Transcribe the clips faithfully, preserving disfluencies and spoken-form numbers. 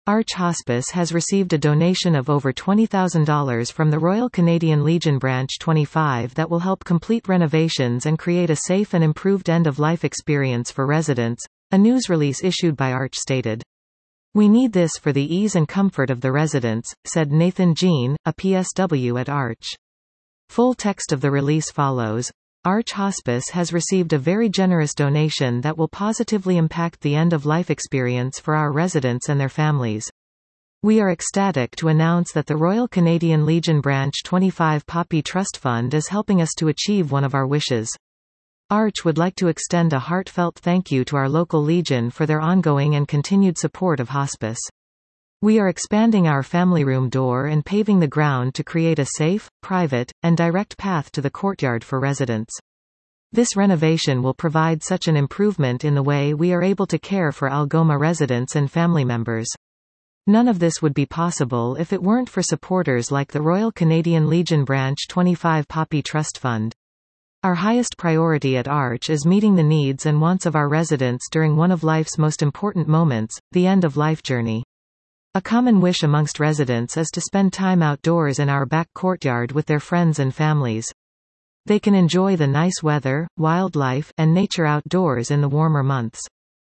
Arch Hospice has received a donation of over twenty thousand dollars from the Royal Canadian Legion Branch twenty-five that will help complete renovations and create a safe and improved end-of-life experience for residents, a news release issued by Arch stated. "We need this for the ease and comfort of the residents," said Nathan Jean, a P S W at Arch. Full text of the release follows. Arch Hospice has received a very generous donation that will positively impact the end-of-life experience for our residents and their families. We are ecstatic to announce that the Royal Canadian Legion Branch twenty-five Poppy Trust Fund is helping us to achieve one of our wishes. Arch would like to extend a heartfelt thank you to our local Legion for their ongoing and continued support of hospice. We are expanding our family room door and paving the ground to create a safe, private, and direct path to the courtyard for residents. This renovation will provide such an improvement in the way we are able to care for Algoma residents and family members. None of this would be possible if it weren't for supporters like the Royal Canadian Legion Branch twenty-five Poppy Trust Fund. Our highest priority at Arch is meeting the needs and wants of our residents during one of life's most important moments, the end-of-life journey. A common wish amongst residents is to spend time outdoors in our back courtyard with their friends and families. They can enjoy the nice weather, wildlife, and nature outdoors in the warmer months.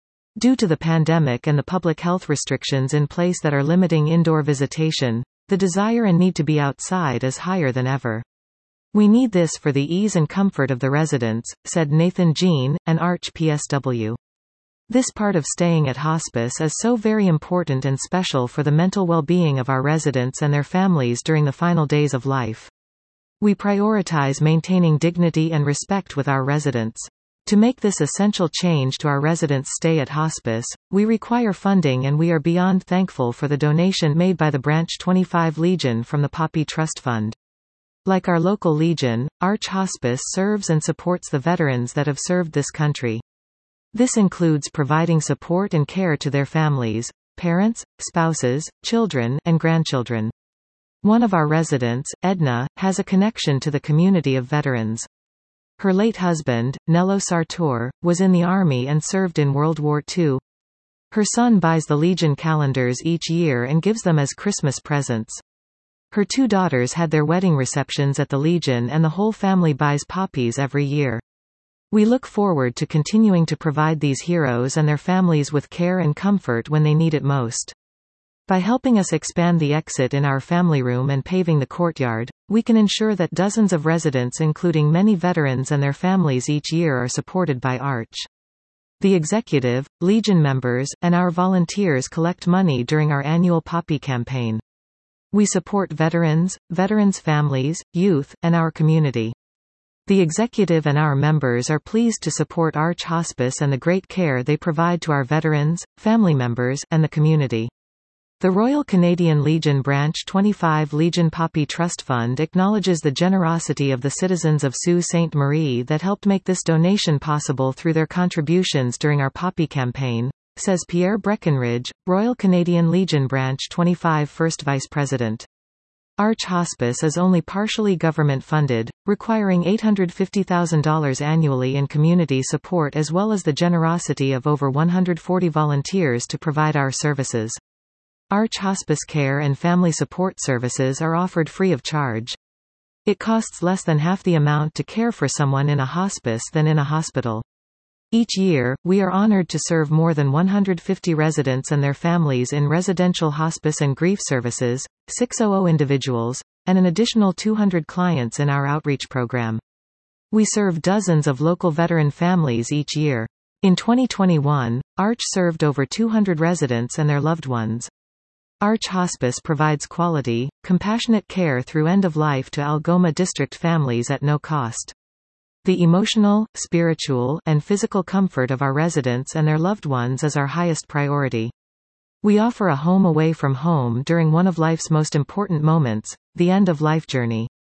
Due to the pandemic and the public health restrictions in place that are limiting indoor visitation, the desire and need to be outside is higher than ever. "We need this for the ease and comfort of the residents," said Nathan Jean, an Arch P S W. "This part of staying at hospice is so very important and special for the mental well-being of our residents and their families during the final days of life. We prioritize maintaining dignity and respect with our residents. To make this essential change to our residents' stay at hospice, we require funding, and we are beyond thankful for the donation made by the Branch twenty-five Legion from the Poppy Trust Fund. Like our local Legion, Arch Hospice serves and supports the veterans that have served this country. This includes providing support and care to their families, parents, spouses, children, and grandchildren. One of our residents, Edna, has a connection to the community of veterans. Her late husband, Nello Sartor, was in the Army and served in World War Two. Her son buys the Legion calendars each year and gives them as Christmas presents. Her two daughters had their wedding receptions at the Legion, and the whole family buys poppies every year. We look forward to continuing to provide these heroes and their families with care and comfort when they need it most. By helping us expand the exit in our family room and paving the courtyard, we can ensure that dozens of residents, including many veterans and their families each year, are supported by Arch. The executive, Legion members, and our volunteers collect money during our annual Poppy campaign. We support veterans, veterans' families, youth, and our community. The executive and our members are pleased to support Arch Hospice and the great care they provide to our veterans, family members, and the community. The Royal Canadian Legion Branch twenty-five Legion Poppy Trust Fund acknowledges the generosity of the citizens of Sault Ste. Marie that helped make this donation possible through their contributions during our Poppy campaign, says Pierre Breckenridge, Royal Canadian Legion Branch twenty-five First Vice President. Arch Hospice is only partially government-funded, requiring eight hundred fifty thousand dollars annually in community support as well as the generosity of over one hundred forty volunteers to provide our services. Arch Hospice care and family support services are offered free of charge. It costs less than half the amount to care for someone in a hospice than in a hospital. Each year, we are honored to serve more than one hundred fifty residents and their families in residential hospice and grief services, six hundred individuals, and an additional two hundred clients in our outreach program. We serve dozens of local veteran families each year. In twenty twenty-one, Arch served over two hundred residents and their loved ones. Arch Hospice provides quality, compassionate care through end-of-life to Algoma District families at no cost. The emotional, spiritual, and physical comfort of our residents and their loved ones is our highest priority. We offer a home away from home during one of life's most important moments, the end-of-life journey.